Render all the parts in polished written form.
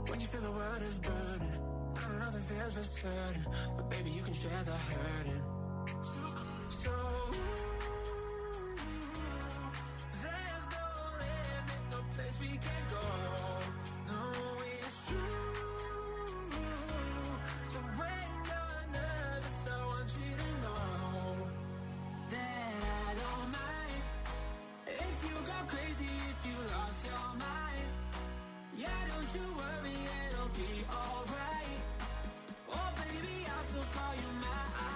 When you feel the world is burning, I know nothing feels for certain, but baby you can share the hurting. So there's no limit, no place we can go. No, it's true. So when you're nervous, I want you to know that I don't mind if you go crazy, if you lost your mind. Yeah, don't you worry, it'll be alright. Oh baby, I'll still call you mine.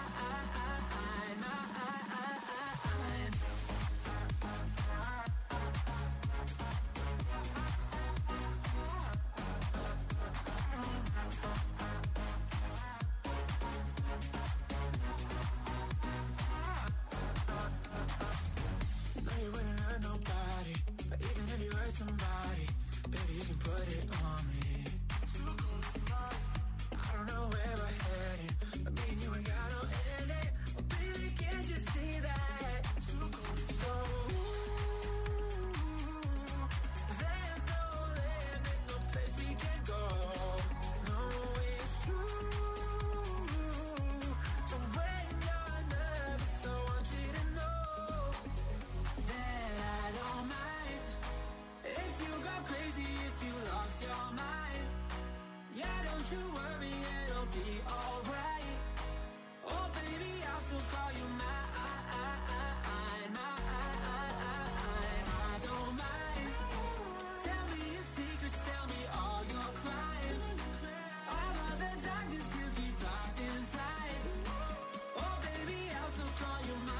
Somebody, baby, you can put it on me. I don't know where we're heading, but me and you ain't got no ending. Oh, baby, can't you see that? So, there's no limit, no place we can go. No, it's true. So when you're nervous, I want you to know that I don't mind if you go crazy, if you lost your mind. Yeah, don't you worry, it'll be alright. Oh baby, I'll still call you mine. I don't mind. Tell me your secrets, tell me all your crimes, all of the darkness you keep locked inside. Oh baby, I'll still call you mine.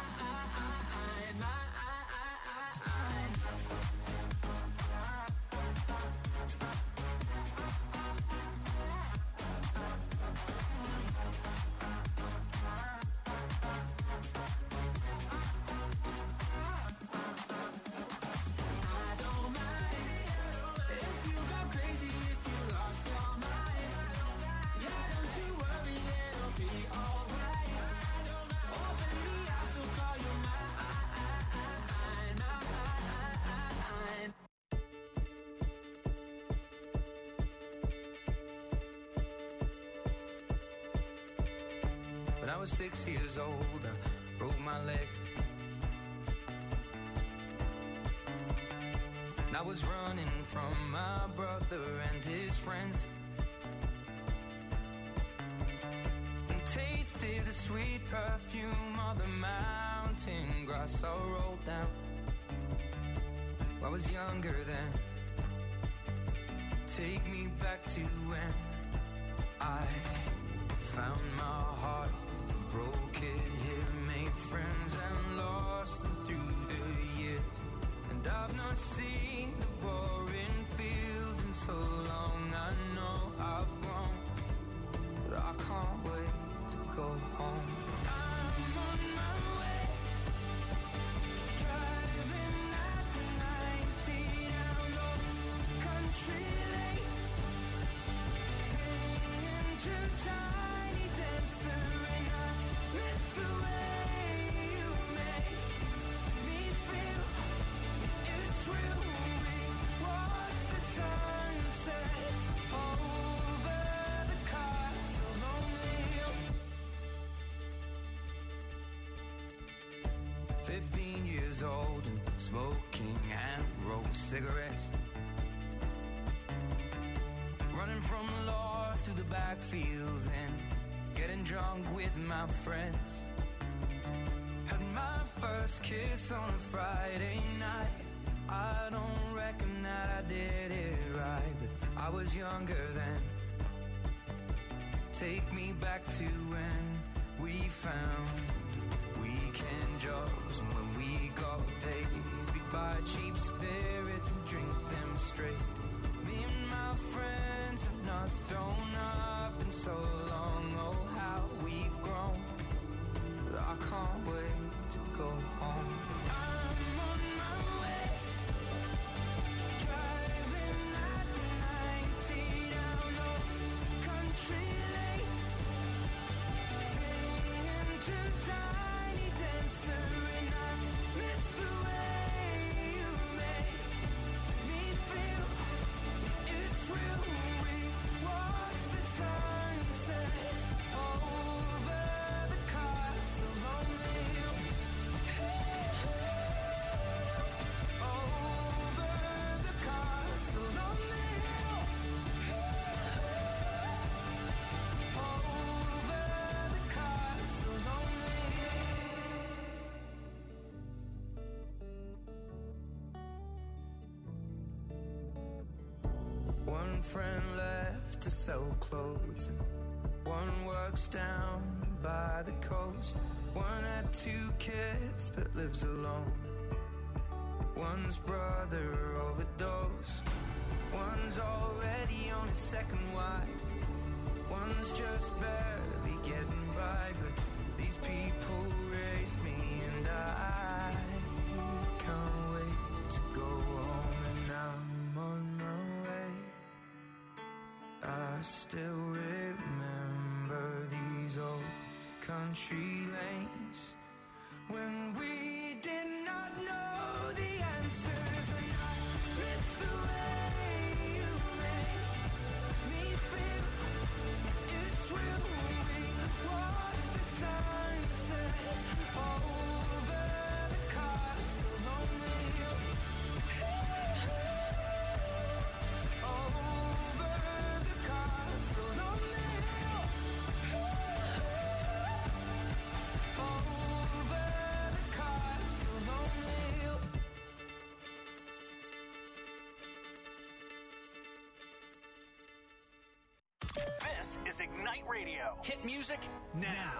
When I was 6 years old, I broke my leg. And I was running from my brother and his friends, and tasted the sweet perfume of the mountain grass I rolled down. I was younger then. Take me back to when I found my heart, broke it here, made friends and lost them through the years. And I've not seen the boring fields in so long. I know I've grown, but I can't wait to go home. I'm on my way, driving at 90 down those country lanes, singing to Tiny Dancer. And I miss the way you make me feel. It's real. We watch the sunset over the castle lonely. 15 years old and smoking and rolled cigarettes, running from the law through the backfields and getting drunk with my friends. Had my first kiss on a Friday night. I don't reckon that I did it right, but I was younger then. Take me back to when we found weekend jobs, and when we got paid, we'd buy cheap spirits and drink them straight. Me and my friends have not thrown up in so long. Oh, how we've grown, but I can't wait to go home. I'm on my way, driving at 90 down those country lanes, singing to Tiny Dancer. And I miss the way you make me feel. It's real. We One friend left to sell clothes. One works down by the coast. One had 2 kids but lives alone. One's brother overdosed. One's already on his second wife. One's just barely getting by. But these people raised me and I can't wait to go home. And I'm on my way. I still remember these old country lanes when we did not know the answers. And I miss the way you make me feel. It's real. We watch the sunset over the castle on the hill. Over the castle on the hill. Over the castle on the hill. This is Ignite Radio. Hit music now.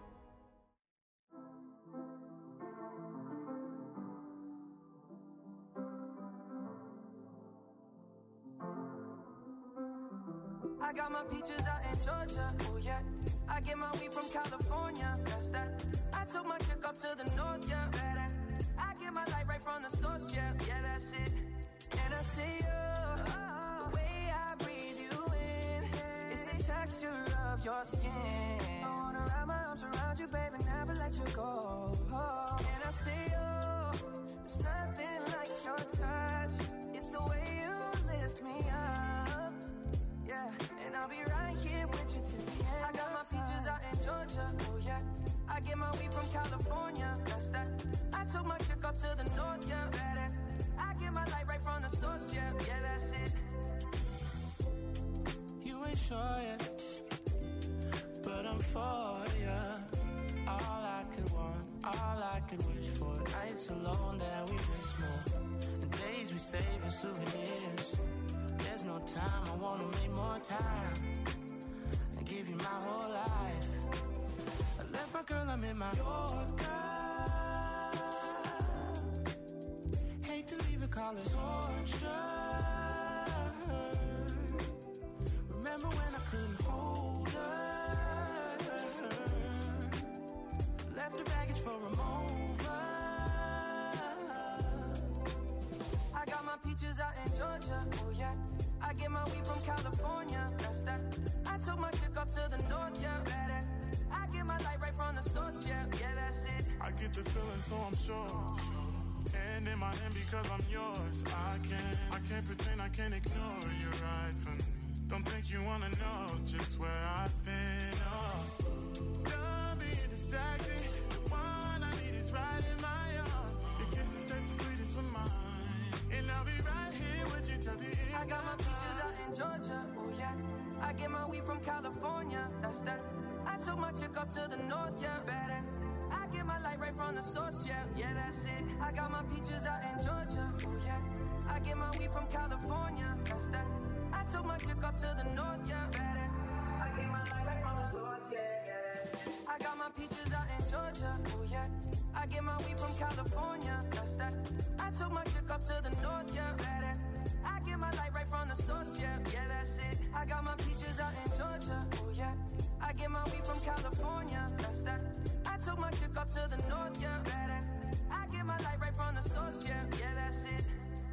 I got my peaches out in Georgia, oh yeah. I get my weed from California, that's that. I took my chick up to the north, yeah. I get my light right from the source, yeah. Yeah, that's it. And I see you, the way I breathe you in. It's the texture of your skin. I wanna wrap my arms around you, baby, never let you go. And I see you, there's nothing like your touch. It's the way you lift me up. Yeah, and I'll be right here with you till the end. I got my peaches out in Georgia, oh yeah. I get my weed from California, that's that. I took my chick up to the north, yeah. I get my light right from the source, yeah. Yeah, that's it. You ain't sure yet, but I'm for ya. All I could want, all I could wish for. Nights alone that we miss more, and days we save as souvenirs. There's no time, I wanna make more time and give you my whole life. I left my girl, I'm in my Yorker. Hate to leave it, call it torture. Remember when I couldn't hold her? Left her baggage for a mover. I got my peaches out in Georgia, oh yeah. I get my weed from California, that's that. I took my chick up to the north, yeah. I get my light right from the source, yeah. Yeah, that's it. I get the feeling, so I'm sure. Hand in my hand because I'm yours. I can't pretend, I can't ignore you right from me. Don't think you wanna know just where I've been. Oh, don't be distracted. The one I need is right in my arms. Your kisses taste the sweetest with mine, and I'll be right here with you till the end. I got my peaches out in Georgia, oh yeah. I get my weed from California, that's that. I took my chick up to the north, yeah. I get my light right from the source, yeah. Yeah, that's it. I got my peaches out in Georgia, oh yeah. I get my weed from California, that's that. I took my chick up to the north, yeah. I get my light right from the source, yeah. I got my peaches out in Georgia, oh yeah. I get my weed from California, that's that. I took my chick up to the north, yeah. I get my light right from the source, yeah. Yeah, that's it. I got my peaches out in Georgia, oh yeah. I get my weed from California, that's that. I took my chick up to the north, yeah. I get my light right from the source, yeah. Yeah, that's it.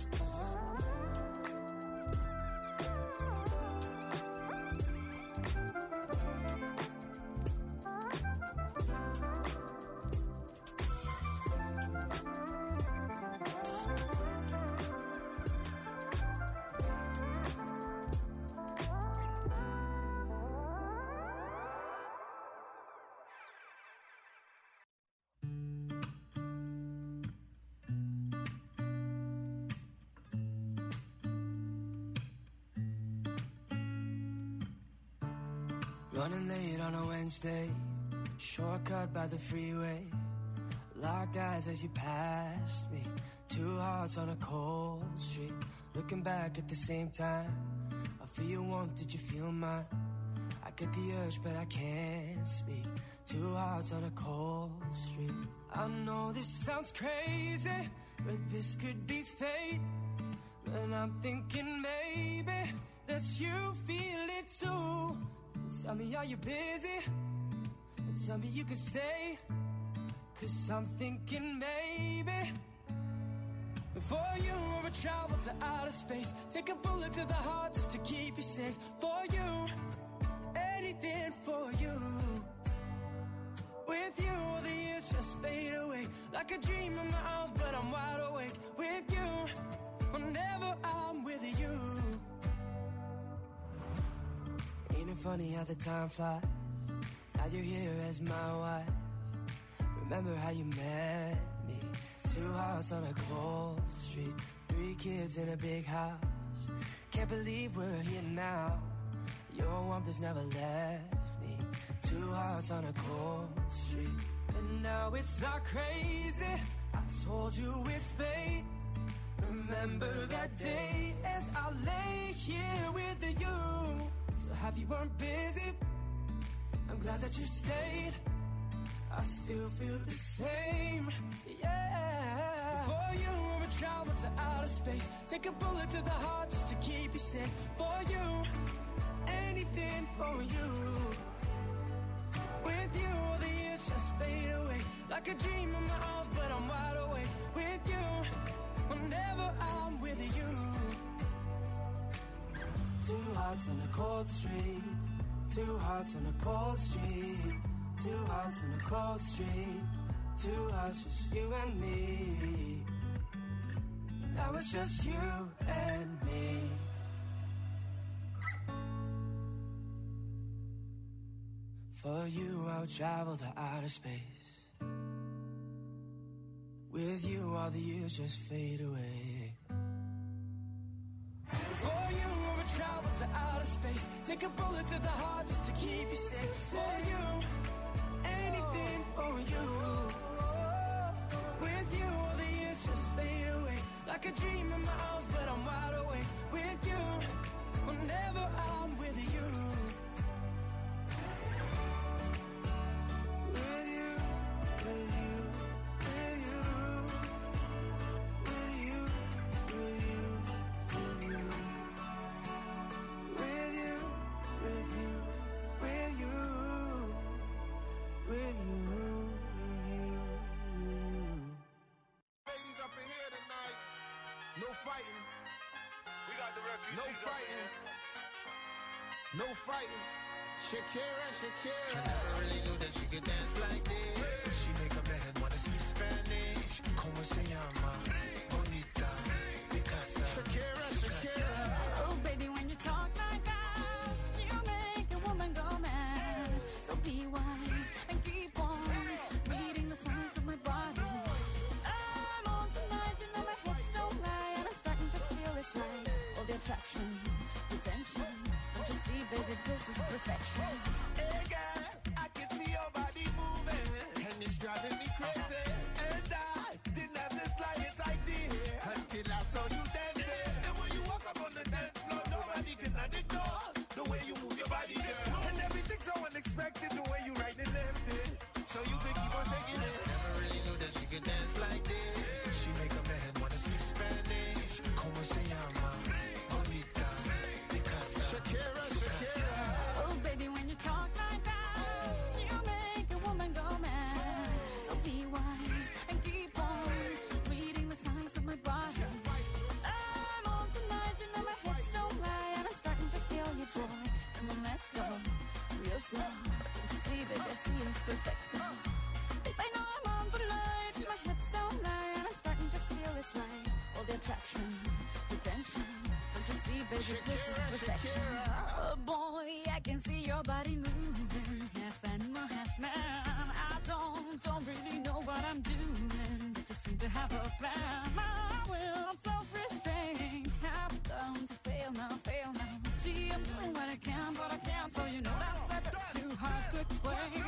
Running late on a Wednesday, shortcut by the freeway. Locked eyes as you passed me. Two hearts on a cold street. Looking back at the same time, Feel your warmth, did you feel mine? I get the urge, but I can't speak. Two hearts on a cold street. I know this sounds crazy, but this could be fate. And I'm thinking maybe that you feel it too. Tell me, are you busy? And tell me you can stay. 'Cause I'm thinking maybe for you I would travel to outer space. Take a bullet to the heart just to keep you safe. For you, anything for you. With you, the years just fade away. Like a dream in my arms, but I'm wide awake. With you, whenever I'm with you. Ain't it funny how the time flies? Now you're here as my wife. Remember how you met me? Two hearts on a cold street. 3 kids in a big house. Can't believe we're here now. Your warmth has never left me. 2 hearts on a cold street. And now it's not crazy. I told you it's fate. Remember that day as I lay here with you. So happy you weren't busy. I'm glad that you stayed. I still feel the same, yeah. For you, I would travel to outer space. Take a bullet to the heart just to keep you safe. For you, anything for you. With you, the years just fade away. Like a dream in my arms, but I'm wide awake. With you, whenever I'm with you. 2 hearts on a cold street. 2 hearts on a cold street. 2 hearts on a cold street. 2 hearts, just you and me. Now it's just you and me. For you, I would travel to outer space. With you, all the years just fade away. For you, I would travel to outer space. Take a bullet to the heart just to keep you safe. For you, anything for you. With you, all the years just fade away. Like a dream in my arms, but I'm wide awake. With you, whenever I'm with you. With you, with you, with you. With you, with you, with you. With you, with you, with you. With you, Ladies up in here tonight. No fighting. We got the refugees No up in fighting. here. No fighting. Shakira, Shakira. I never really knew that she could dance like this. She make a man wanna speak Spanish. Como se llama? Bonita. Picasa. Shakira, Shakira. Oh, baby, when you talk like that, you make a woman go mad. So be wise and keep on reading the signs of my body. I'm on tonight, you know my hips don't lie, and I'm starting to feel it's right. All the attraction, the tension. Don't you see, baby, this is perfection. Hey girl, I can see your body moving, and it's driving me crazy. And I didn't have the slightest idea until I saw you dancing. And when you walk up on the dance floor, nobody can ignore the way you move your body, girl. And everything's so unexpected, the way you right and left it, so you can keep on shaking it. Never really knew that she could dance like this. She make a man wanna speak Spanish. Como se llama? Bonita. Picasa. Shakira, Shakira. Oh, baby, when you talk like that, you make a woman go mad. So be wise and keep on reading the signs of my body. I'm on tonight, you know my hips don't lie, and I'm starting to feel you, boy. Come on, let's go, real slow. Don't you see, baby, I see it's perfect. Babe, I know I'm on tonight, my hips don't lie, and I'm starting to feel it's right. All the attraction, the tension. Don't you see, baby, this is perfection. Oh boy, I can see your body moving, half animal, half man. I don't really know what I'm doing, but just seem to have a plan. My will, I'm self-restrained, have done to fail now. See, I'm doing what I can, but I can't, so you know that's a bit too hard to explain.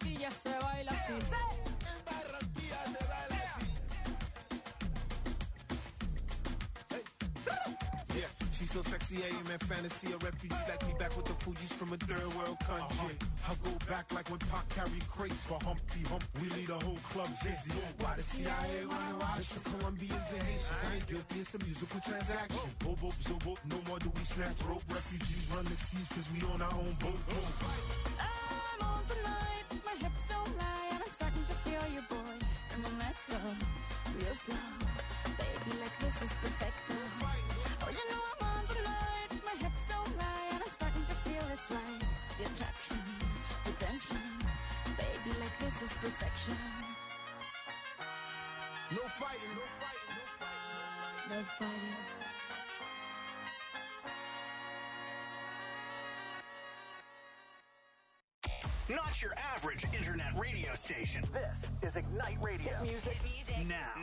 Barranquilla se baila así. En Barranquilla se baila así. Yeah, she's so sexy, I am in fantasy. A refugee like me back with the Fugees from a third world country. I go back like when Pac carried crates for Humpty Hump. We lead a whole club dizzy. Why the CIA wanna watch the Colombians and Haitians? I ain't guilty, it's a musical transaction. Boop, boop, so boop, no more do we snatch rope. Refugees run the seas cause we on our own boat. I'm on tonight, my hips don't lie, and I'm starting to feel you, boy. Come on, let's go, real slow. Baby, like this is perfecto. Oh, you know I'm on tonight, my hips don't lie, and I'm starting to feel it's right. The attraction, the tension. Baby, like this is perfection. No fighting, no fighting, no fighting. No fighting. Not your average internet radio station. This is Ignite Radio. Hit music, now.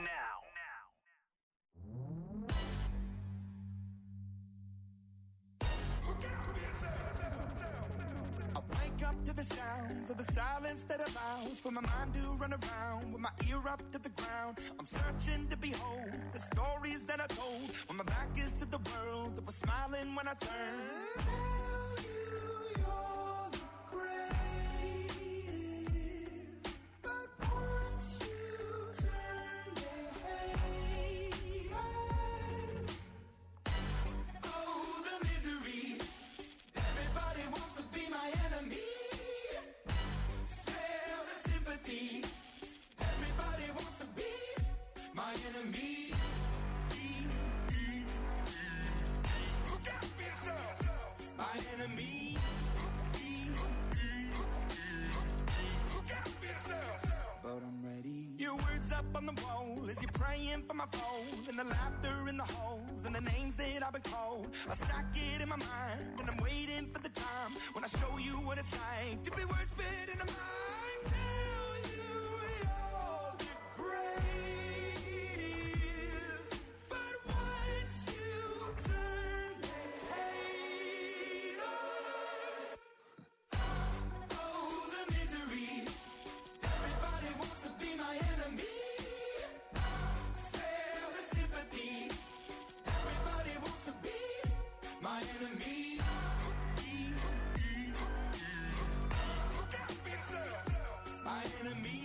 I wake up to the sounds of the silence that allows for my mind to run around with my ear up to the ground. I'm searching to behold the stories that I told when my back is to the world that was smiling when I turned. Tell you you're the greatest, but once you turn, they hate us. Oh, the misery. Everybody wants to be my enemy. Smell the sympathy. Everybody wants to be my enemy. Look out for yourself. My enemy. Look out for yourself. But I'm ready. Your words up on the wall as you're praying for my phone, and the laughter in the halls and the names that I've been called. I stack it in my mind and I'm waiting for the time when I show you what it's like to be worse fit in a mind. Tell you you're the greatest, but once you turn, they hate us. Oh, the misery. Everybody wants to be my enemy. Spare the sympathy. Everybody wants to be my enemy. Look out for yourself. My enemy.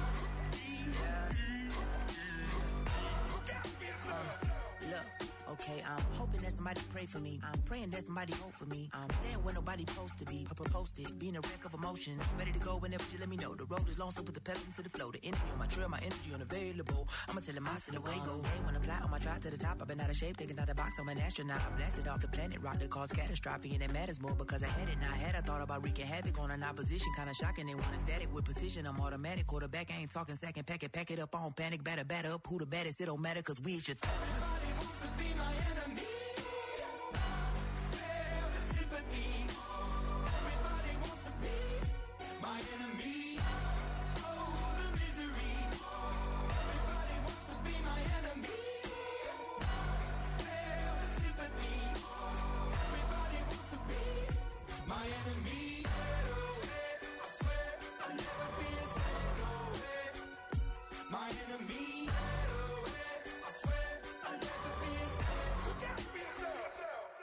Look out for yourself. Look, okay, I'm hoping that somebody pray for me. I'm praying that somebody hope for me. I'm staying where nobody supposed to be. Posted, being a wreck of emotions. Ready to go whenever you let me know. The road is long, so put the pedal into the flow. The energy on my trail, my energy unavailable. I'ma tell him I see the way go. Hey, when I fly on my drive to the top, I've been out of shape, thinking out the box. I'm an astronaut. I blasted off the planet, rock that caused catastrophe, and it matters more because I had it. Now I had, I thought about wreaking havoc on an opposition, kinda shocking. They want a static with precision. I'm automatic, quarterback. I ain't talking second, pack it up on panic, batter up. Who the baddest? It don't matter, cause we should. Everybody wants to be my enemy. Spare the sympathy. Everybody wants to be my enemy. Oh, the misery. Everybody wants to be my enemy. Spare the sympathy. Everybody wants to be my enemy. I swear I'll never be a my enemy. I swear I'll never be a look out for yourself.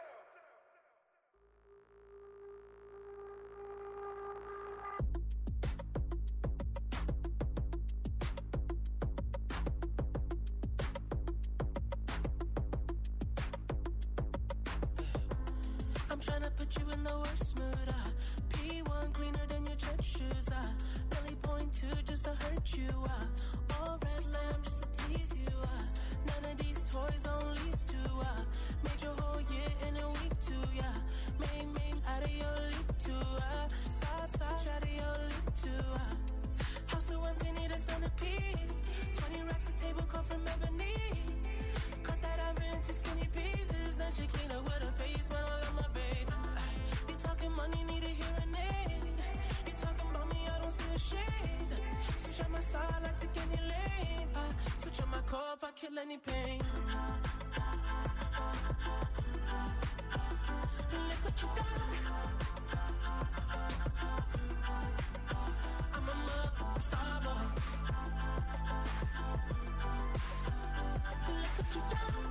I'm tryna put you in the worst mood. P1 cleaner than your church shoes. Belly point two just to hurt you. All red lamb just to tease you. None of these toys on lease to. Made your whole year in a week too. Main out of your league too. Side out of your league too. House so empty, need a centerpiece. 20 racks a table come from ebony. Cut that ever into skinny pieces. Then she clean up with her face, but I love my baby. You talking money, need a hearing aid. You talking about me, I don't see a shade. Switch on my side, I take any lane. Switch on my core if I kill any pain. Look what you done. I'm a put you down.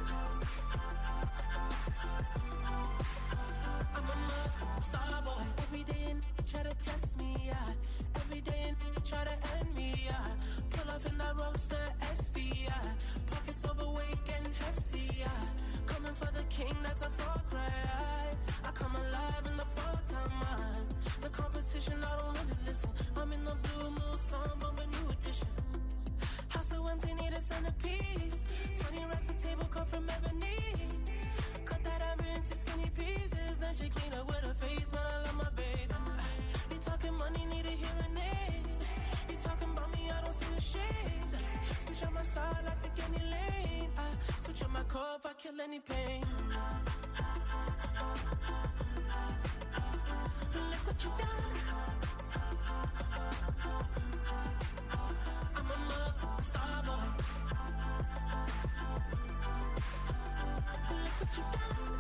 I'm a star boy. Every day and try to test me, yeah. Every day and try to end me, yeah. Pull off in that roadster SV, yeah. Pockets overweight, getting hefty, yeah. Coming for the king, that's a far cry. I come alive in the full-time mind. The competition, I don't really listen. I'm in the blue moon song, but a new edition. House so empty, need a centerpiece. 20 racks of table come from ebony. Cut that ever into skinny pieces. Then she clean up with her face, man, I love my baby. You talking money, need a hearing aid. You talking about me, I don't see the shade. Switch on my side, I take any lane. I switch on my core if I kill any pain. Look what you done. I'm a star boy. Look what you done.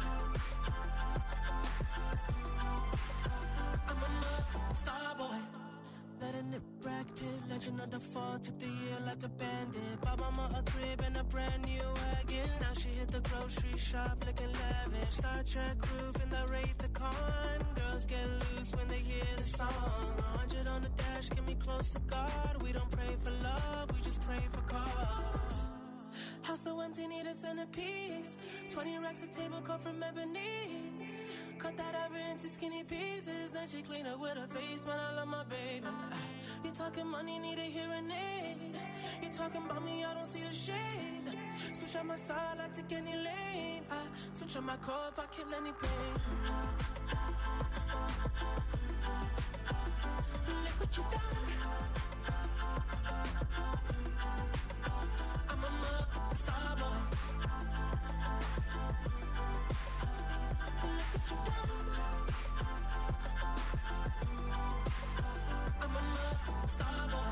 I'm a star boy. Letting it Brad Pitt, legend of the fall. Took the year like a bandit. Bought mama a crib and a brand new wagon. Now she hit the grocery shop looking lavish. Star Trek roof in the Wraith the Con. Girls get loose when they hear the song. 100 on the dash, get me close to God. We don't pray for love, we just pray for cause. House so empty, need a centerpiece. 20 racks of table come from ebony. Cut that ever into skinny pieces. Then she clean up with her face, man, I love my baby. You talking money, need a hearing aid. You talking about me, I don't see the shade. Switch on my side, I take any lane. I switch on my core if I kill any pain. Look what you done. I'm a star boy. Look what you done. I'm a star boy.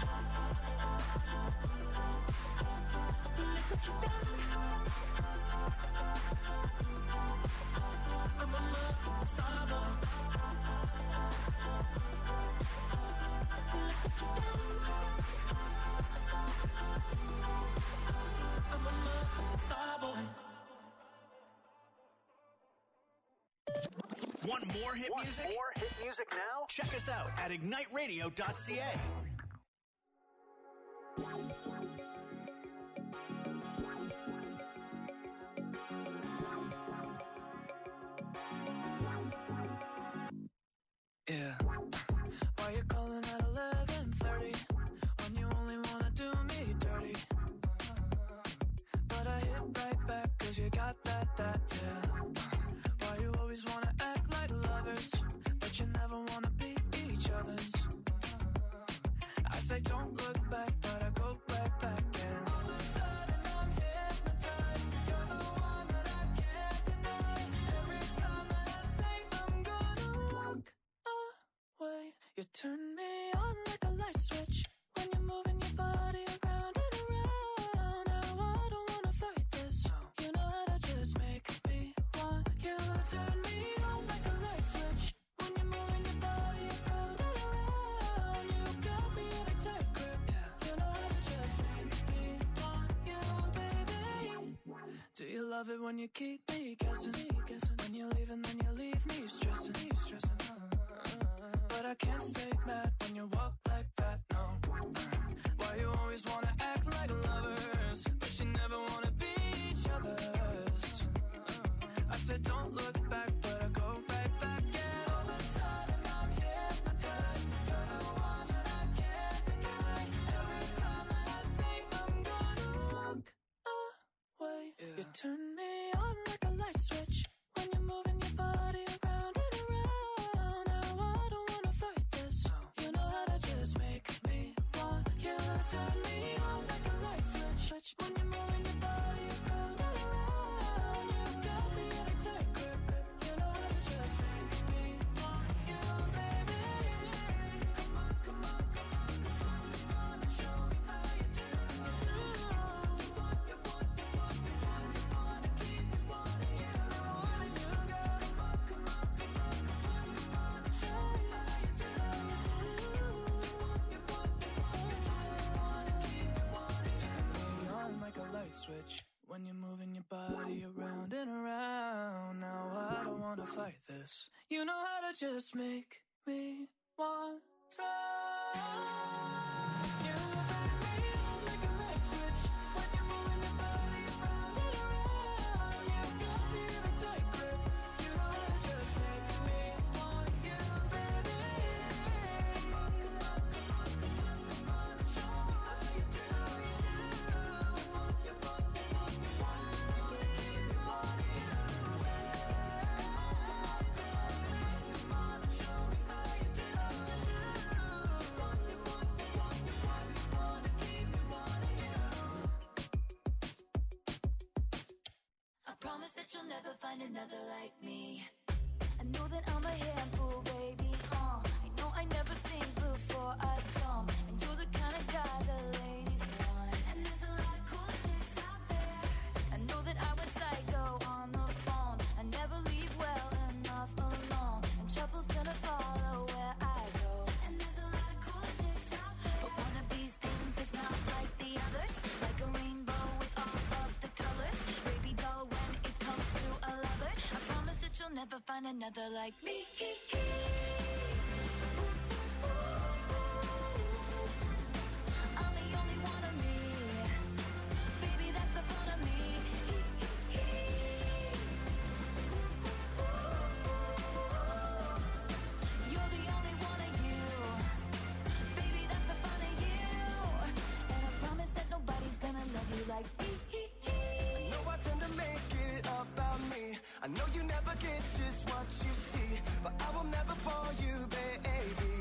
Look what you done. I'm a star boy. Look what you done. I'm a star boy. Want more hit music? More hit music now? Check us out at igniteradio.ca. Yeah. Why you calling at 11:30 when you only wanna do me dirty? But I hit right back 'cause you got that, yeah. Why you always wanna act like lovers, but you never wanna be each other's? I say don't look back, but I go right back and all of a sudden I'm hypnotized. You're the one that I can't deny. Every time that I say I'm gonna walk away, you turn me on like a light switch when you're moving your body around and around. Now I don't wanna fight this. You know how to just make me want you. Turn me on like a light switch when you're moving your body around and around. You got me in a tight grip. You know how to just make me want you, baby. Do you love it when you keep me guessing? When you leave and then you leave me stressing. But I can't stay mad when you walk like that, no. Why you always wanna act like lovers, but you never wanna be each other's? I said don't look back, but I go right back and all of a sudden I'm hypnotized. You're the one that I can't deny. Every time that I say I'm gonna walk away, you turn me on like a light switch when you're moving your body around and around. Now I don't wanna fight this. You know how to just make me want you. Turn me on like a light switch when you're moving your body around and around. You got me in a tight grip. You know how to just make me want you, baby. Come on, come on, come on, come on, come on and show me how you do. You want, you want, you want, you want, you wanna keep me wanting you. Wanting you, girl. Come on, come on, come on, come on, come on and show me how you do. You want, you want, you want, you want, you wanna keep me this. You know how to just make me want to. You turn me on like a light switch when you're moving your body around and around. You got me in a tight grip. You know how to just make me want you, baby. Come on, come on, come on, come on, come on, and show me how you do, how you do. You want, you want, you want, you want. I keep you wanting you. Come on and show me how you do, how you do. You want, you want, you want, you want, you want to keep me wanting you. I promise that you'll never find another like me. I know that I'm a handful, baby. I know I never think before I jump, and you're the kind of guy the ladies want. And there's a lot of cool chicks out there. I know that I went psycho on the phone. I never leave well enough alone, and trouble's gonna follow where I go. And there's a lot of cool chicks out there, but one of these things is not like the others. Like a rainbow with all of the colors. Baby doll, when it comes to a lover, I promise that you'll never find another like me. I'm the only one of me. Baby, that's the fun of me. You're the only one of you. Baby, that's the fun of you. And I promise that nobody's gonna love you like me. I know I tend to make it about me. I know you never get just what you see, but I will never bore you, baby.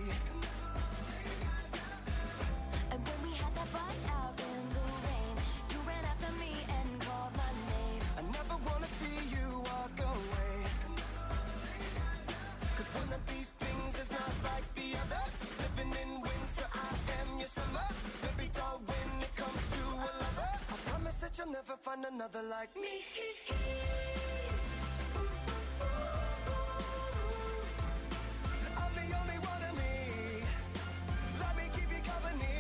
And when we had that fight out in the rain, you ran after me and called my name. I never wanna see you walk away. Cause one of these things is not like the others. Living in winter, I am your summer. Baby doll, when it comes to a lover, I promise that you'll never find another like me. I'm the only one of me. Let me keep you company.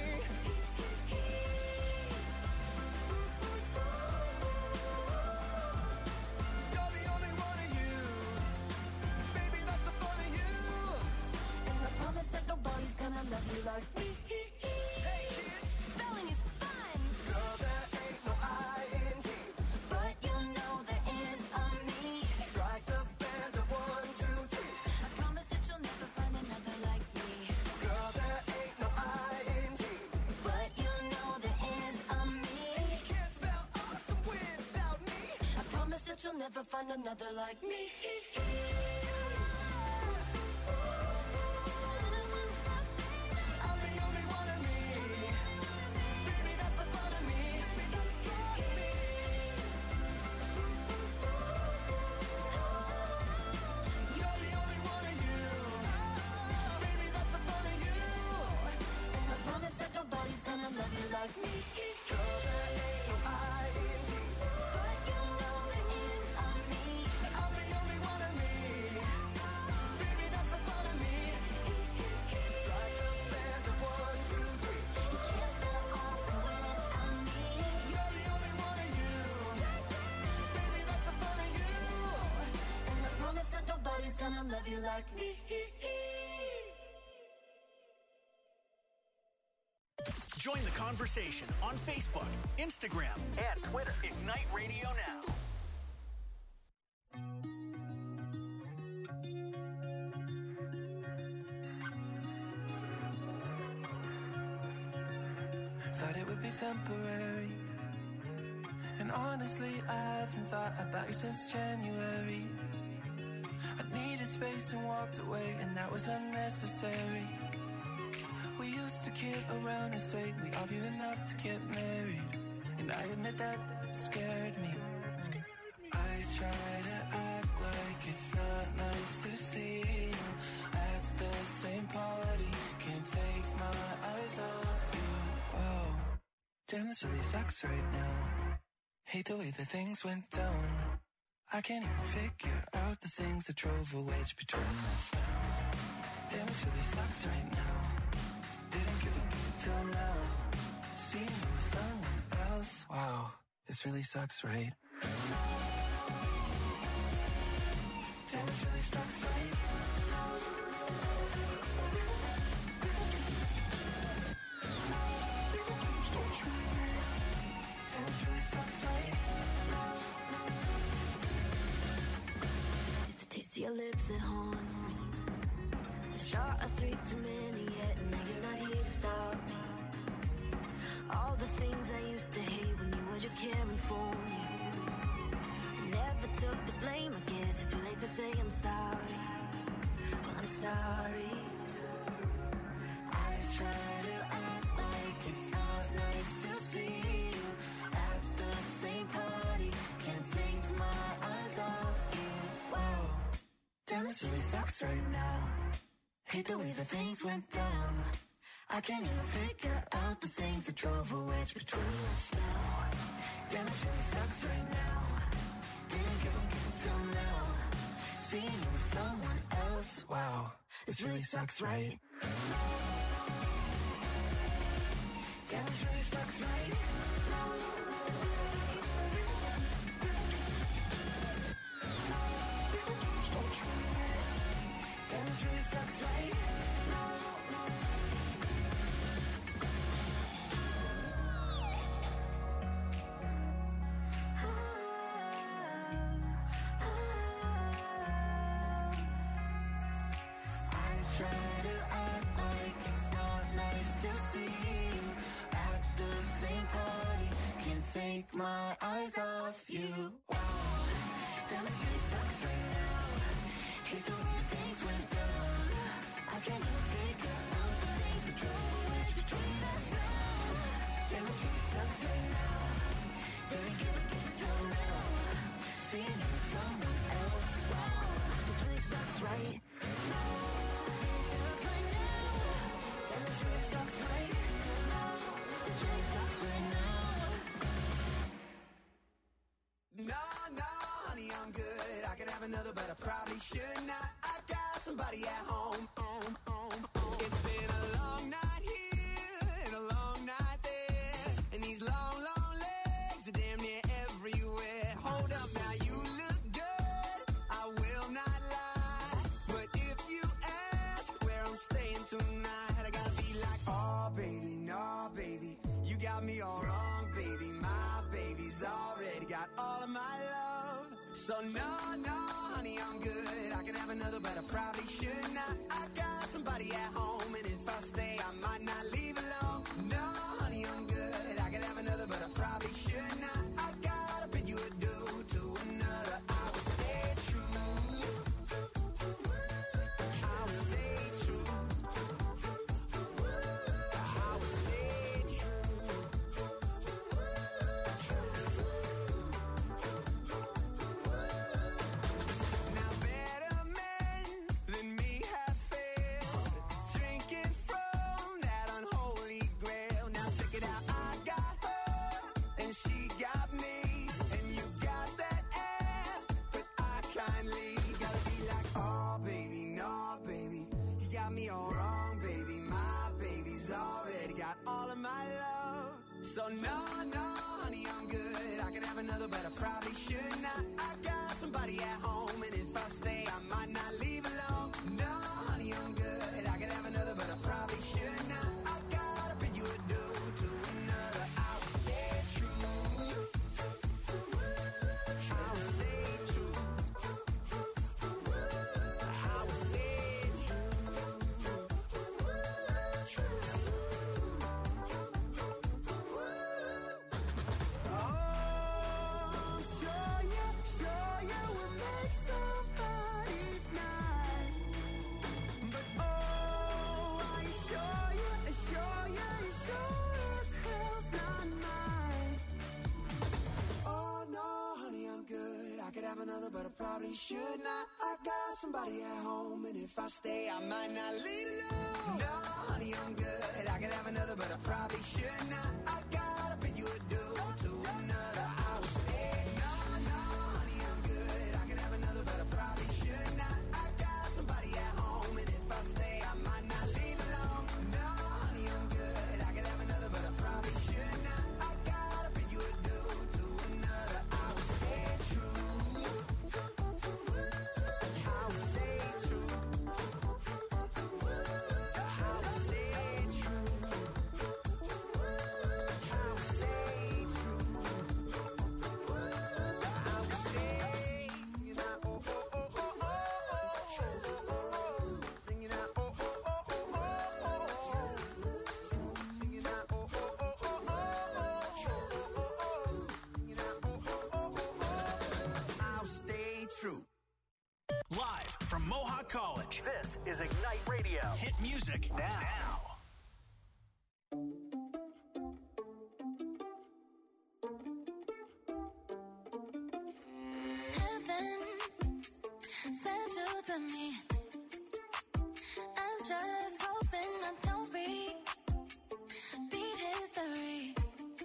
You're the only one of you. Baby, that's the fun of you. And I promise that nobody's gonna love you like me. Hey kids, Spelling is fun, girl, there ain't no I-N-T. but you know there is a me. Strike the band of 1, 2, 3. I promise that you'll never find another like me. Girl, there ain't no I-N-T. But you know there is a me. You can't spell awesome without me. I promise that you'll never find another like me. I'm the only one of me. Baby, that's the fun of me. You're the only one of you. Baby, that's the fun of you. And I promise that nobody's gonna love you like me. Girl, there ain't no I-N-T. But you know there is a me. I'm the only one of me. Baby, that's the fun of me. Strike the band of 1, 2, 3. You can't spell awesome without me. You're the only one of you. Baby, that's the fun of you. And I promise that nobody's gonna love you like me. Join the conversation on Facebook, Instagram, and Twitter. Ignite Radio Now. Thought it would be temporary. And honestly, I haven't thought about you since January. I needed space and walked away, and that was unnecessary. We used to kid around and say we argued enough to get married. And I admit that scared me. I try to act like it's not nice to see you at the same party. Can't take my eyes off you. Whoa, damn, this really sucks right now. Hate the way that things went down. I can't even figure out the things that drove a wedge between us now. Damn, this really sucks right now. Didn't give a good till now. Seeing you with someone else. Wow, this really sucks, right? Damn, this really sucks right apocalypse that haunts me. A shot or three too many yet, and now you're not here to stop me. All the things I used to hate when you were just caring for me. I never took the blame, I guess it's too late to say I'm sorry. Well, I'm sorry. I try to act like it's not nice to see you at the same party. Can't take my eyes off you. Wow, damn, this really sucks right now. Hate the way that things went down. I can't even figure out the things that drove a wedge between us now. Damn, this really sucks right now. Didn't give a give until now. Seeing you with someone else, wow, this really sucks, right? Damn, this really sucks, right? Damn, this really sucks, right? Try to act like it's not nice to see you at the same party. Can't take my eyes off you. Wow, damn, this really sucks right now. Hate the way things went down. I can't even figure out the things that drove a wedge between us now. Damn, this really sucks right now. Didn't give a give until now. Seeing you with someone else, wow, this really sucks, right? No, honey, I'm good. I could have another, but I probably should not. I got somebody at home. It's been a long night here and a long night there, and these long, long legs are damn near everywhere. Hold up, now you look good, I will not lie. But if you ask where I'm staying tonight, I gotta be like, oh baby, no baby, you got me all wrong, baby. My baby's already got all of my love. So no, honey, I'm good. I can have another, but I probably should not. I got somebody at home, and if I stay, I might not leave alone. No, honey, I'm good. I can have another, but I probably should not. I gotta bid you adieu to another. I will stay true. I will stay true. I will stay true. Now better men than me have failed, drinking from that unholy grail. Now check it out, I got her and she got me, and you got that ass, but I kindly gotta be like, oh baby, no baby, you got me all wrong, baby. My baby's already got all of my love. So no, honey, I'm good. I could have another, but I probably should not. I got somebody at home, and if I stay, I might not leave alone. No, honey, I'm good. I could have another, but I probably should not. I gotta bid you adieu to another. I will stay true. I will stay true. I will stay true. Oh, sure you will make somebody's night. But oh, are you sure as hell's not mine. Oh no, honey, I'm good. I could have another, but I probably should not. I got somebody at home, and if I stay, I might not leave alone. No, honey, I'm good. I could have another, but I probably should not. I gotta bid you adieu to another. I will stay. No, honey, I'm good. I could have another, but I probably should not. I got somebody at home, and if I stay, I might not leave alone. No, honey, I'm good. I could have another, but I probably should not. I gotta bid you adieu to another. I will stay true. I will stay true. college. This is Ignite Radio. Hit music now. Heaven sent you to me. I'm just hoping I don't repeat history.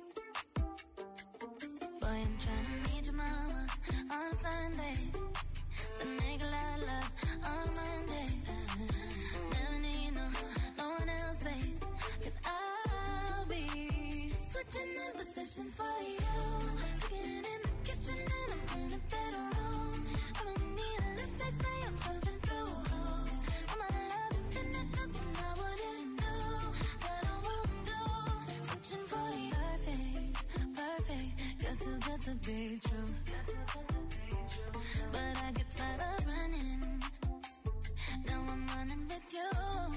Boy, I'm trying to meet your mama on Sunday. To make a lot of love on Monday. Never need no one else, babe. 'Cause I'll be switching in positions for you. Cooking in the kitchen and I'm in the bedroom. I don't need a lift, they say I'm pumping through holes. I'm a love infinite, nothing I wouldn't do, that I won't do. Switching for you, perfect, you're too good to be true. But I get tired of running. Now I'm running with you.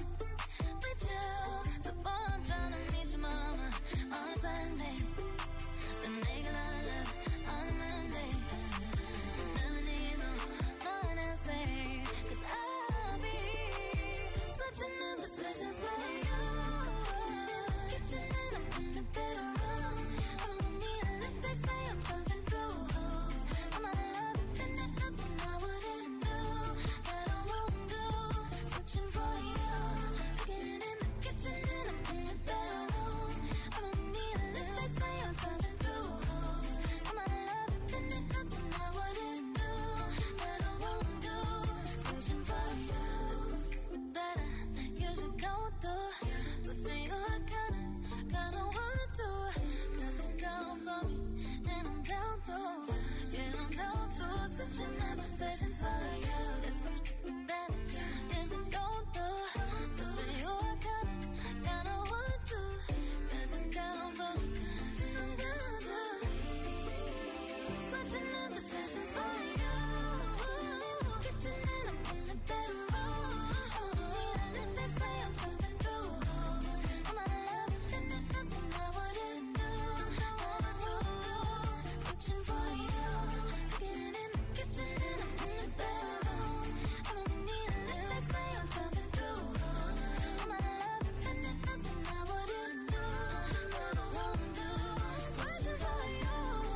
So boy, I'm trying to meet your mama on a Sunday. Then make a lot of love on a Monday. Never need no one else, babe. 'Cause I'll be switching in positions for you. Kitchen and I'm in the bedroom. I don't need a lift, they say I'm pumping through holes. I'm a love infinite, nothing I wouldn't do, that I won't do. Switching for you. Cooking in the kitchen and I'm in the bedroom. I don't need a lift, they say I'm pumping through holes. I'm a love infinite, nothing I wouldn't do, that I won't do. Switching for you. That I usually don't do, but for you I kinda want to. 'Cause you're down for me and I'm down too. Yeah, I'm down to switching my positions for you. It's something that I usually don't do, so for you I kinda want to. 'Cause you're down for me and I'm down too. Switching my positions for you. Kitchen and I'm in the bedroom. They say I'm pumping through holes. I'm a love infinite, nothing I wouldn't do, that I won't do. Switching for you. Cooking in the kitchen and I'm in the bedroom. I don't need a lift, they say I'm pumping through holes. I'm a love infinite, nothing I wouldn't do, that I won't do. Switching for you.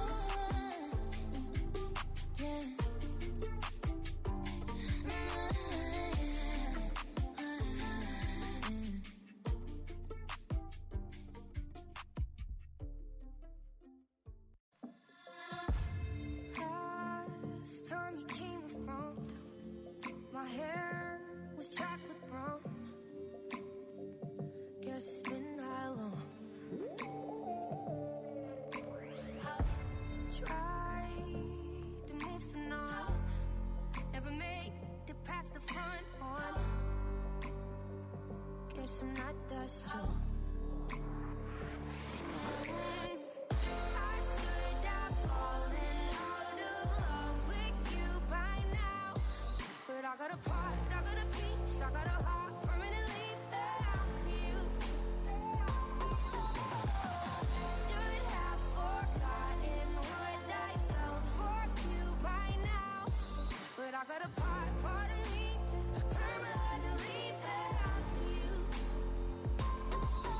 Yeah. Last time you came around, my hair was chocolate brown. Guess it's been that long. Tried to move the on, never made it past the front one. Guess I'm not that strong. I should have fallen out of love with you by now. But I got a part, I got a piece, I got a heart permanently bound to you. Should have forgotten what I felt for you by now. But I got a part of me that's permanently bound to you.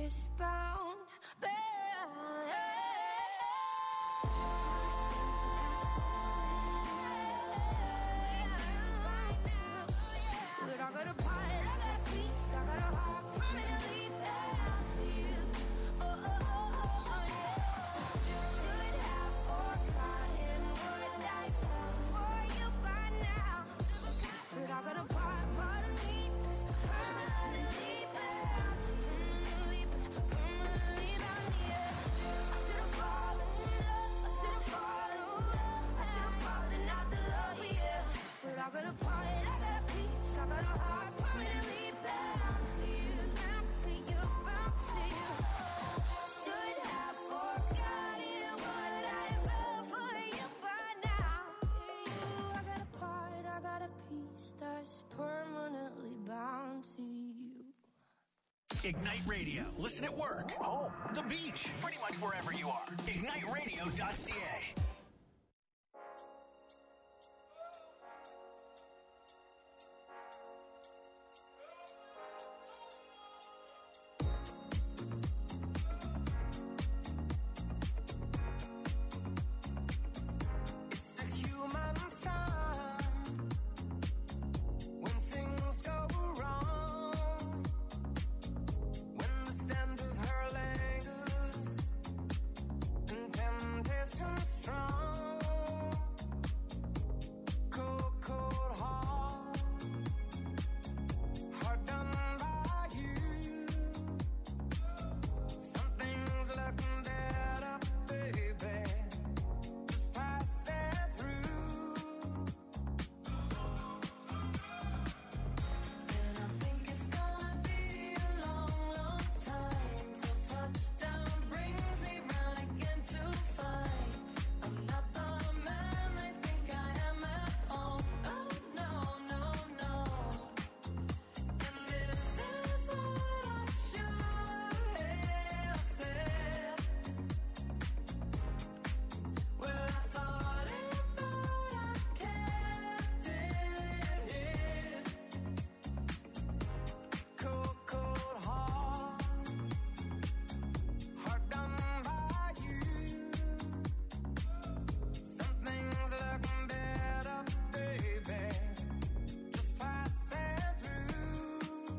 eastbound, babe. But I got a part, I got a piece, I got a heart permanently bound to you. Oh, oh, oh, oh, yeah. Should have forgotten what I felt for you by now. But I got a part of me that's permanently bound to you. Permanently bound to you. I should've fallen in love, I should've fallen out the love, yeah. But I got a part, I got a piece, I got a heart permanently bound to you, bound to you, bound to you. Should have forgotten what I felt for you by now. I got a part, I got a piece that's permanently bound to you. Ignite Radio. Listen at work, home, the beach, pretty much wherever you are. IgniteRadio.ca. It's a human sign when things go wrong, when the scent of her lingers and temptation strong. Cold, cold heart, hard done by you. Something's looking better, baby. Just pass it through. And I think it's gonna be a long, long time till touchdown brings me round again to find I'm not the man they think I am at home. Oh no, no, no. And this is what I should have said. Well, I thought it, but I kept it in. Cold, cold heart, hard done by you. Something's looking better, baby. Just pass it through.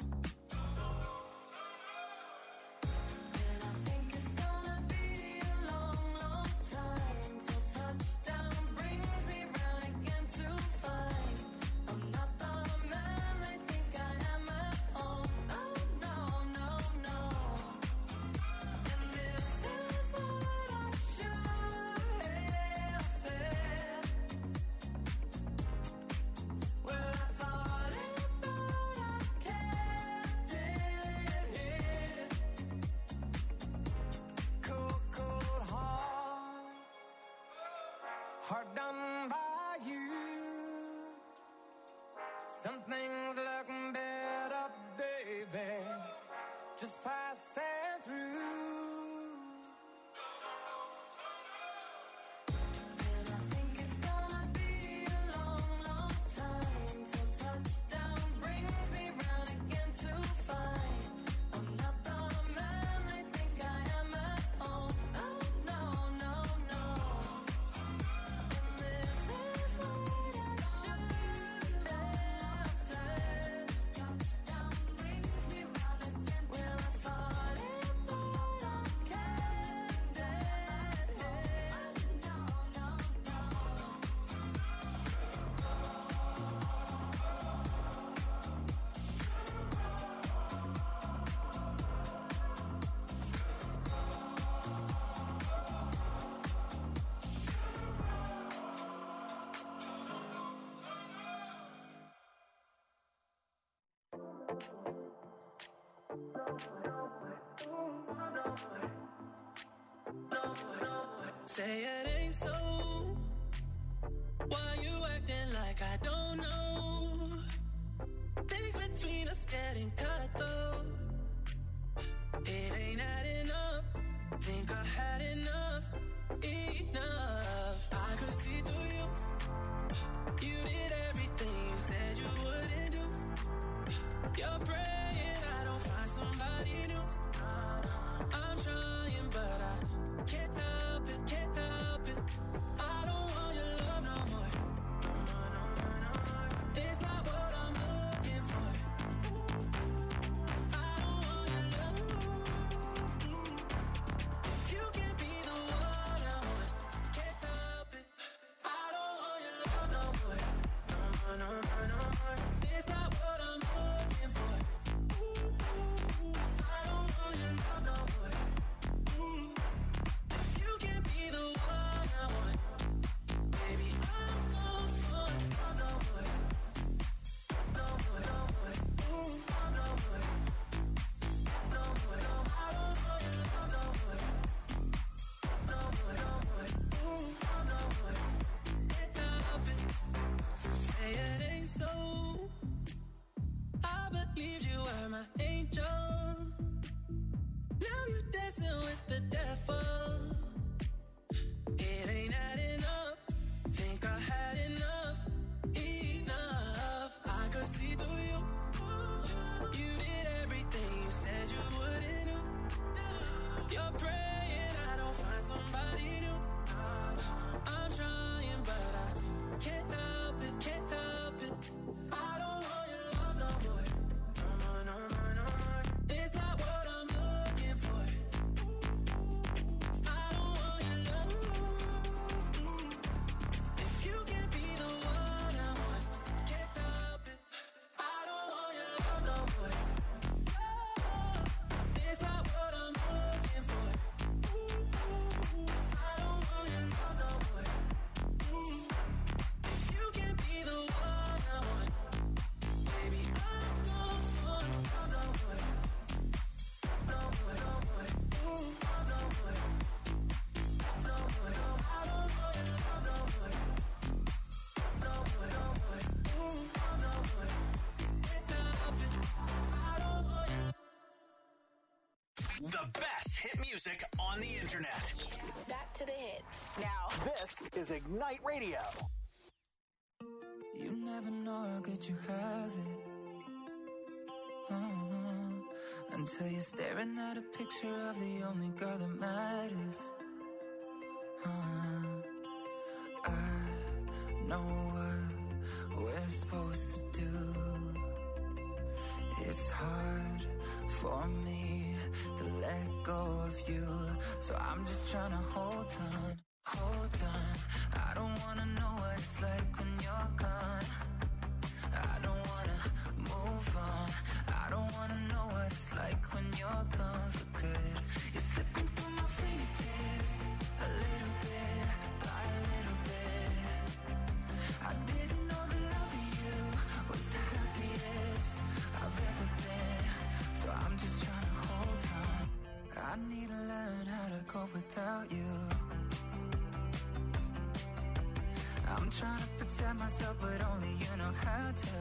And I think it's gonna be a long, long time till touchdown brings me round again to find I'm not the man they think I am at home. Oh no, no, no. And this is what I should have said. Well, I thought it, but I kept it in. Cold, cold heart, hard done by you. Something's looking better, baby. Just pass it through. And I think it's gonna be a long, long time till touchdown brings me round again to find I'm not the man they think I am at home. Oh no, no, no. And this is what I should have said. Touchdown brings me round again. Well, I thought it, but I kept it in. No, no, no. Say it ain't so. Why you acting like I don't know? Things between us getting cut though. It ain't adding up. Think I had enough. Enough. I could see through you. You did everything you said you wouldn't do. You're praying I don't find somebody new. more, no more, no more. It's not what I'm looking for. I don't want your love no more. If you can be the one I want, baby, I'm gone for love no more. No more, no more. Love no more. No more, no more. I don't want your love no more. No more, no more. Love no more. Get up and say it ain't so. I believed you were my angel. Now you're dancing with the devil. It ain't adding up. Think I had enough. Enough. I could see through you. You did everything you said you wouldn't do. You're praying I don't find somebody new. I'm trying, but I can't help it, can't help it. I don't want your love no more. No more, no more, no more. It's not what I'm looking for. I don't want your love. If you can be the one I want, can't help it. I don't want your love no more. It's not what I'm looking for. I don't want your love no more. If you can be the one I want, baby, I'm gone for love no more. No more, no more. Love no more. No more, no more. I don't want your love no more. No more, no more. Love no more. Get up and I don't want your. The best hit music on the internet. Back to the hits. Now, this is Ignite Radio. You never know how good you have it. Until you're staring at a picture of the only girl that matters. I know what we're supposed to do. It's hard for me to let go of you, so I'm just trying to hold on, hold on. I don't wanna know what it's like when you're gone. I don't wanna move on. I don't wanna know what it's like when you're gone for good. You're slipping through my fingertips, a little bit by a little bit. I didn't know the love of you was the happiest I've ever been, so I'm just trying to hold on. I need to learn how to cope without you. I'm trying to protect myself, but only you know how to.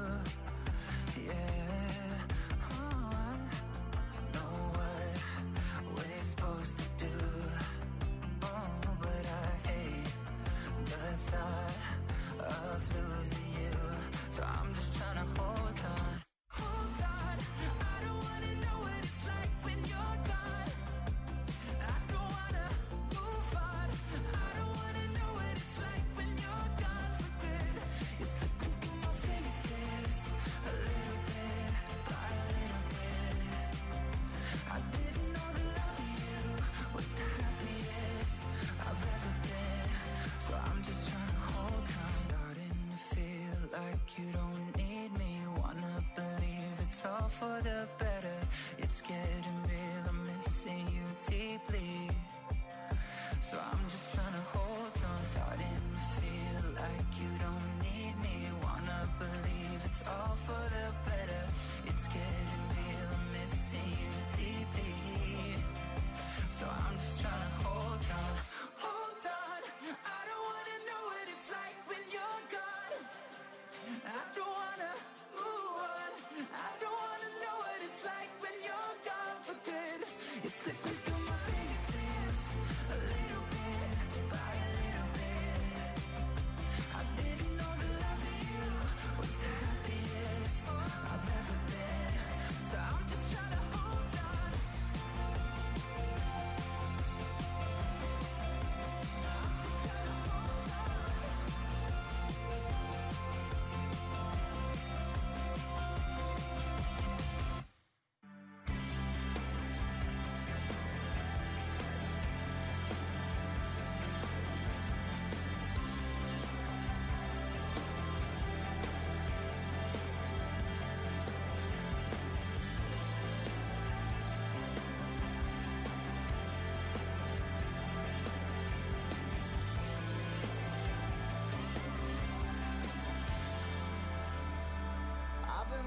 Yeah, oh, I know what we're supposed to do. Oh, but I hate the thought of losing you, so I'm just trying to hold on. Hold on, I don't wanna know what it's like when you're gone. I don't wanna move on. I don't wanna know what it's like when you're gone for good. You're slipping through my fingertips, a little bit by a little bit. I didn't know the love of you was the happiest I've ever been, so I'm just trying to hold on. Starting to feel like you don't need me. Wanna believe it's all for the better. It's getting real, I'm missing you deeply, so I'm just trying to hold on. Starting to feel like you don't need me. Wanna believe it's all for the better. It's getting real, I'm missing you deeply, so I'm just trying to hold on. Hold on, I don't wanna know what it's like when you're gone. I don't wanna move on. I don't wanna know what it's like when you're gone for good. You're slipping through my fingertips, a little bit by a little bit. I didn't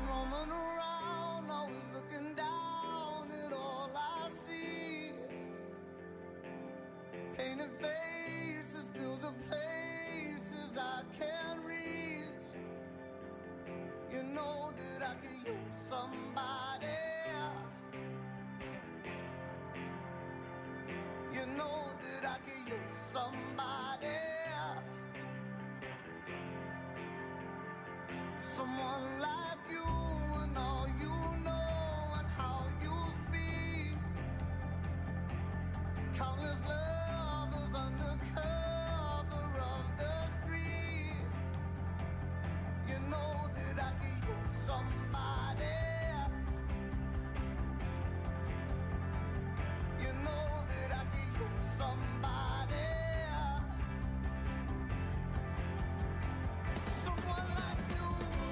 been roaming around, always looking down at all I see. Painted faces fill the places I can't reach. You know that I could use somebody. You know that I could use somebody. Someone like you and all you know and how you speak. Countless lovers under cover of the street. You know that I could use somebody. You know that I could use somebody. Someone like you.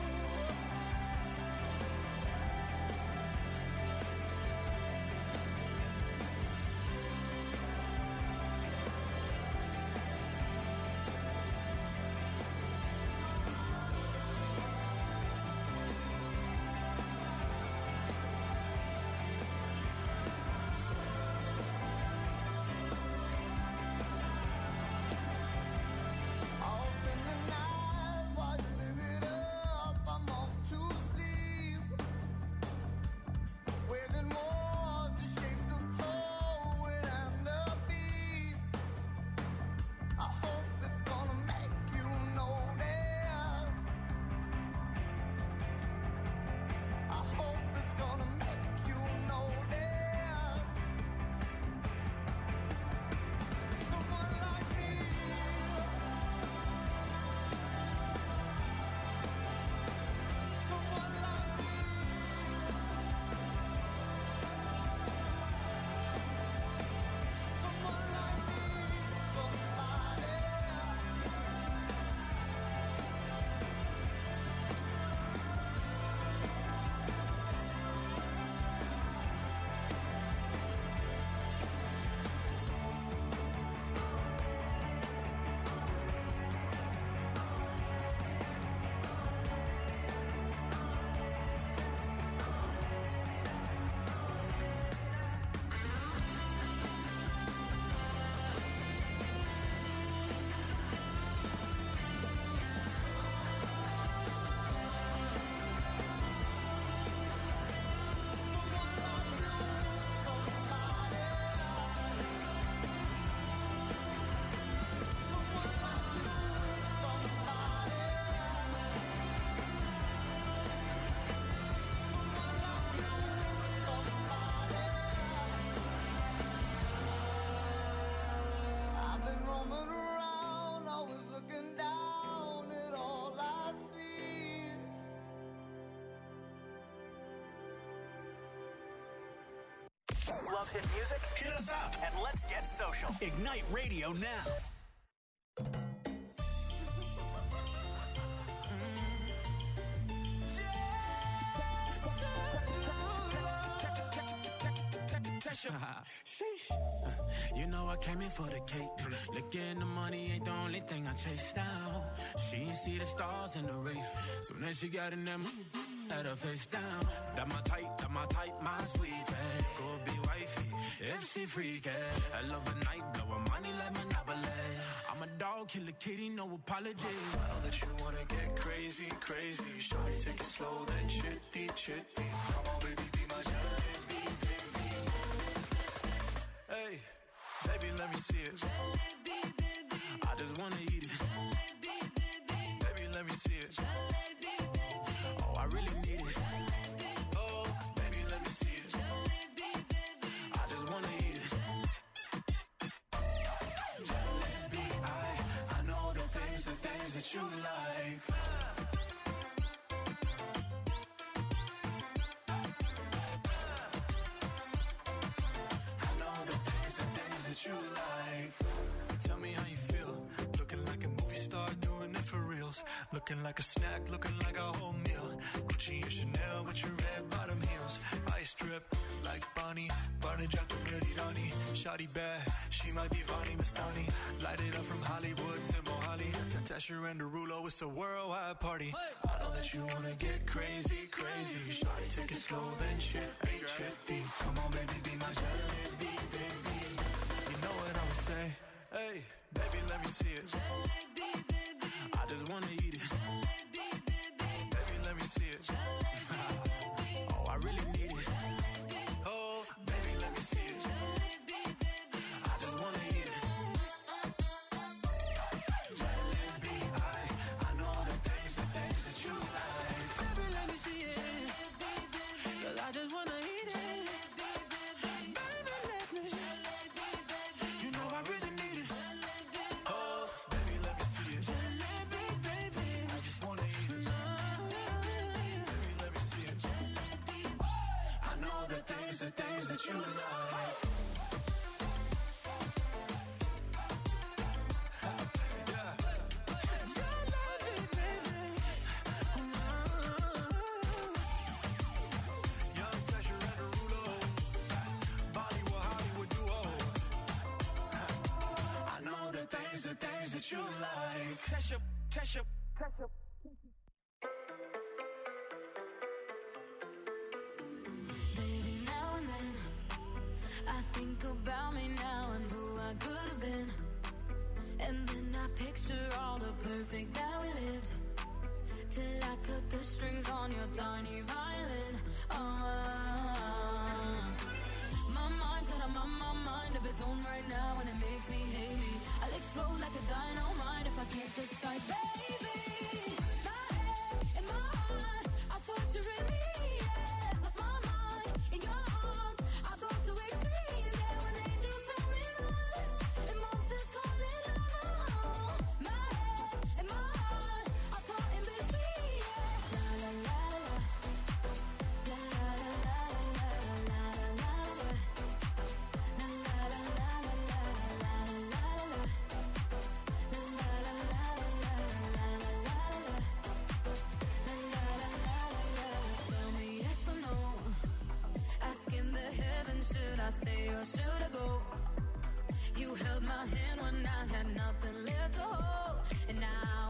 Love hit music? Hit us up and let's get social. Ignite Radio now. Sheesh. You know I came in for the cake. Looking the money ain't the only thing I chase down. She ain't see the stars in the race. So then she got in them, had her face down. That my type, my sweetie. Go be wifey, if she freaky. I love a night, blow her money like Monopoly. I'm a dog, kill a kitty, no apology. I know that you wanna get crazy, crazy. Shawty, take it slow, then chitty, chitty. Come on, baby, be my jalebi, baby. Hey, baby, let me see it. Jalebi, baby. I just wanna eat it. Jalebi, baby. Baby, let me see it. Jalebi, baby. Oh, I really need it. Jalebi. Oh, baby, let me see it. Jalebi, baby. I just wanna eat it. Jalebi, I know the things that you like. I know the things that you like. Tell me how you feel, looking like a movie star, doing it for reals. Looking like a snack, looking like a whole meal. Gucci and Chanel with your red bottom heels. Ice drip like Bonnie, Barney Jack to Merirani. Shawty bad, she might be Vani Mastani. Light it up from Hollywood to Mohali. To Tesher and Derulo, it's a worldwide party. I know that you wanna get crazy, crazy. Shawty, take it slow, then trippy, trippy. Come on, baby, be my jalebi, baby. You know what I'ma say? Hey, baby, let me see it. I just wanna eat it. Baby, let me see it. Oh, I really need it. Oh, baby, let me see it. I just wanna eat it. Jalebi, I know the things that you like. Baby, let me see it. 'Cause I just wanna eat it. Baby, let me. You know I really need it. Oh, baby, let me see it. I just wanna eat it. Baby, let me see it. I know the things that you like. You like Tesha. Baby, now and then I think about me now and who I could have been. And then I picture all the perfect that we lived. Till I cut the strings on your tiny violin. My mind's got a mind of its own right now, and it makes me hate me. I'll explode like a dynamite if I can't decide, baby. My head and my heart are torturing me, yeah. Lost my mind in your arms, I go to extremes, yeah. When they do tell me run, and monsters call it love. My head and my heart are caught in between, yeah. La la la la, la la la la la la la la. Should I stay or should I go? You held my hand when I had nothing left to hold, and now